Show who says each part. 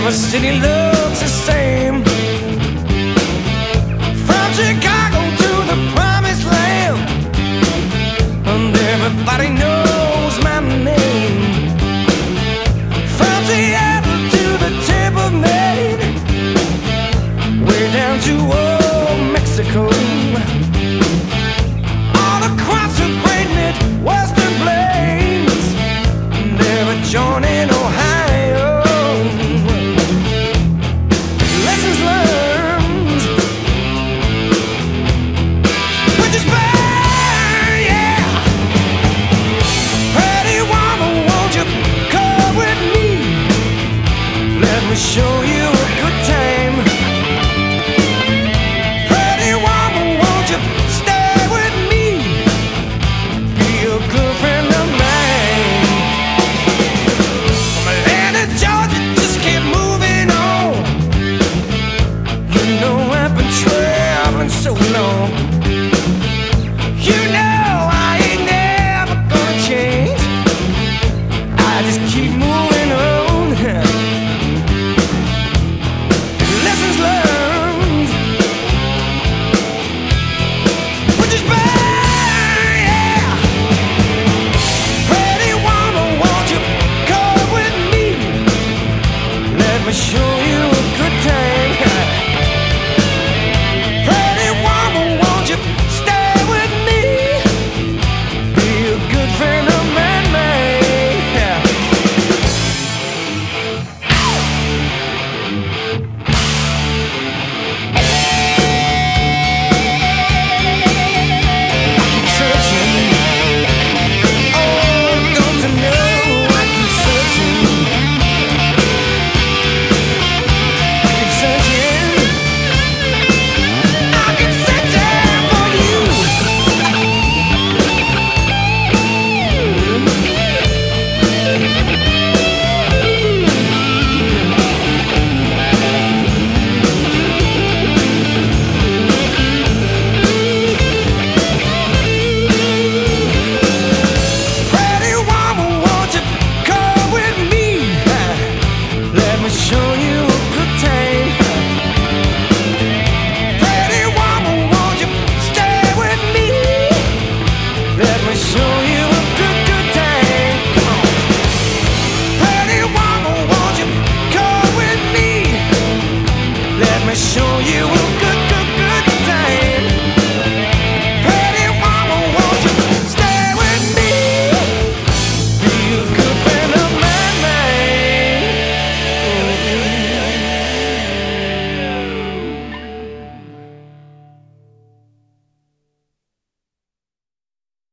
Speaker 1: every city looks the same. From Chicago to the promised land, and everybody knows my name. From Seattle to the tip of Maine, way down to old Mexico, all across the great Midwestern plains, and every joint in Ohio. Lessons learned, bridges burned, yeah. Pretty woman, won't you come with me? Let me show